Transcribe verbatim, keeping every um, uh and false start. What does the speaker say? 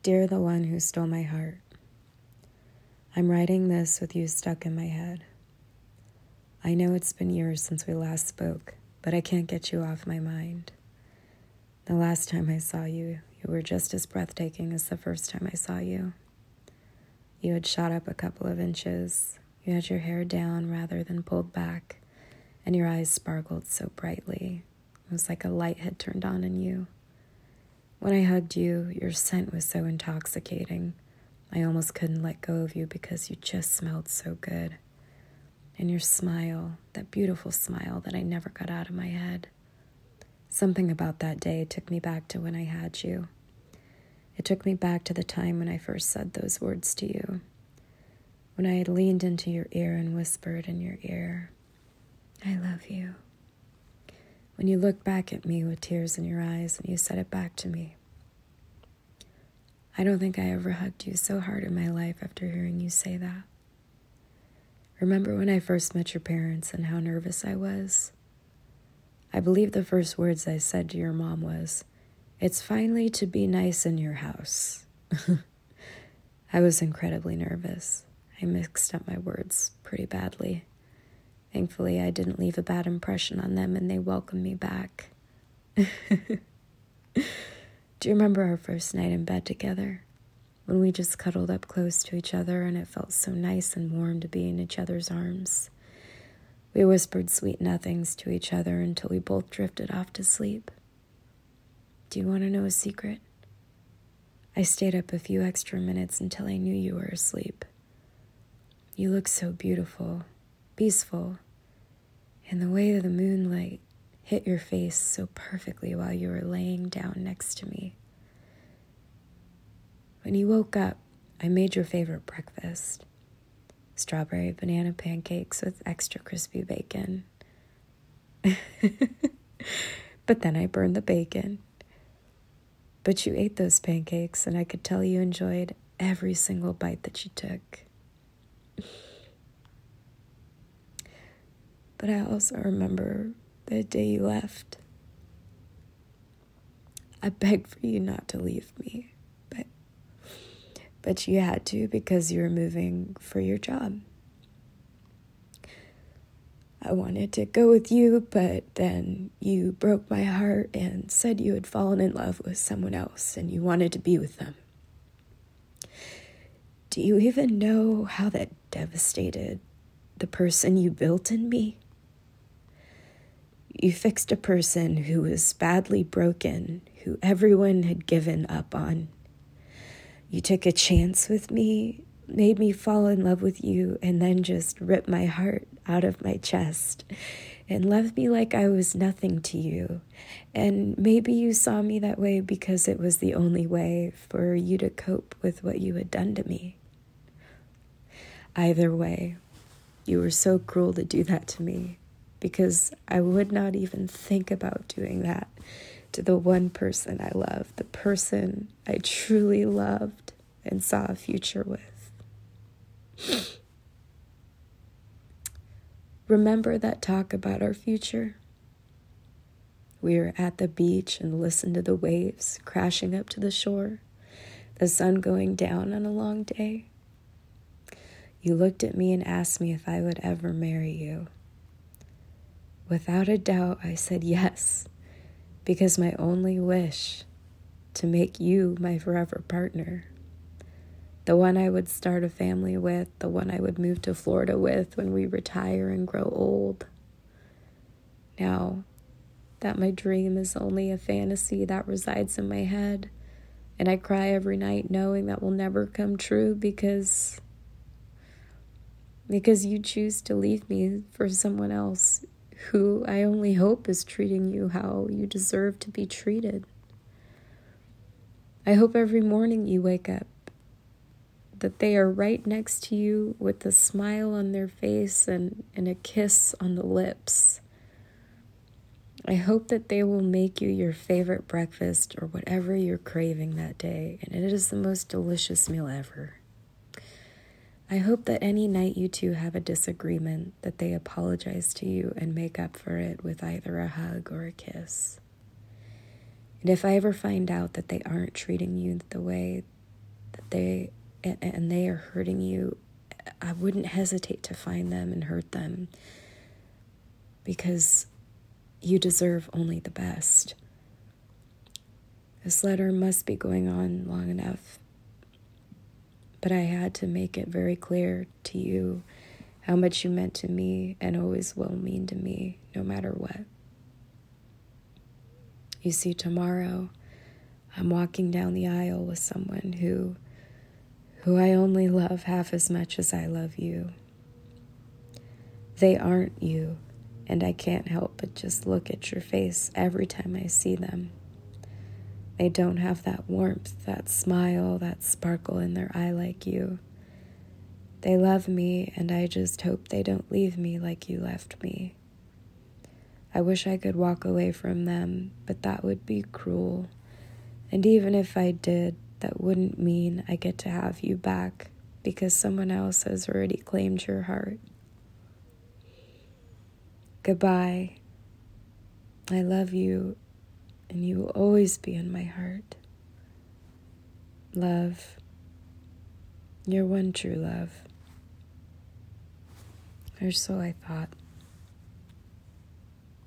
Dear the one who stole my heart, I'm writing this with you stuck in my head. I know it's been years since we last spoke, but I can't get you off my mind. The last time I saw you, you were just as breathtaking as the first time I saw you. You had shot up a couple of inches, you had your hair down rather than pulled back, and your eyes sparkled so brightly. It was like a light had turned on in you. When I hugged you, your scent was so intoxicating. I almost couldn't let go of you because you just smelled so good. And your smile, that beautiful smile that I never got out of my head. Something about that day took me back to when I had you. It took me back to the time when I first said those words to you. When I had leaned into your ear and whispered in your ear, I love you. When you looked back at me with tears in your eyes and you said it back to me. I don't think I ever hugged you so hard in my life after hearing you say that. Remember when I first met your parents and how nervous I was? I believe the first words I said to your mom was, "It's finally to be nice in your house." I was incredibly nervous. I mixed up my words pretty badly. Thankfully, I didn't leave a bad impression on them and they welcomed me back. Do you remember our first night in bed together? When we just cuddled up close to each other and it felt so nice and warm to be in each other's arms. We whispered sweet nothings to each other until we both drifted off to sleep. Do you want to know a secret? I stayed up a few extra minutes until I knew you were asleep. You looked so beautiful, peaceful, and the way the moonlight hit your face so perfectly while you were laying down next to me. When you woke up, I made your favorite breakfast. Strawberry banana pancakes with extra crispy bacon. But then I burned the bacon. But you ate those pancakes, and I could tell you enjoyed every single bite that you took. But I also remember the day you left. I begged for you not to leave me, but but you had to because you were moving for your job. I wanted to go with you, but then you broke my heart and said you had fallen in love with someone else and you wanted to be with them. Do you even know how that devastated the person you built in me? You fixed a person who was badly broken, who everyone had given up on. You took a chance with me, made me fall in love with you, and then just ripped my heart out of my chest and left me like I was nothing to you. And maybe you saw me that way because it was the only way for you to cope with what you had done to me. Either way, you were so cruel to do that to me because I would not even think about doing that to the one person I loved, the person I truly loved and saw a future with. Remember that talk about our future? We were at the beach and listened to the waves crashing up to the shore, the sun going down on a long day. You looked at me and asked me if I would ever marry you. Without a doubt, I said yes, because my only wish to make you my forever partner, the one I would start a family with, the one I would move to Florida with when we retire and grow old. Now that my dream is only a fantasy that resides in my head, and I cry every night knowing that will never come true because because you choose to leave me for someone else who I only hope is treating you how you deserve to be treated. I hope every morning you wake up that they are right next to you with a smile on their face and, and a kiss on the lips. I hope that they will make you your favorite breakfast or whatever you're craving that day, and it is the most delicious meal ever. I hope that any night you two have a disagreement, that they apologize to you and make up for it with either a hug or a kiss. And if I ever find out that they aren't treating you the way they and, and they are hurting you, I wouldn't hesitate to find them and hurt them, because you deserve only the best. This letter must be going on long enough, but I had to make it very clear to you how much you meant to me and always will mean to me, no matter what. You see, tomorrow I'm walking down the aisle with someone who, who I only love half as much as I love you. They aren't you, and I can't help but just look at your face every time I see them. They don't have that warmth, that smile, that sparkle in their eye like you. They love me, and I just hope they don't leave me like you left me. I wish I could walk away from them, but that would be cruel. And even if I did, that wouldn't mean I get to have you back, because someone else has already claimed your heart. Goodbye. I love you, and you will always be in my heart. Love, your one true love. Or so I thought.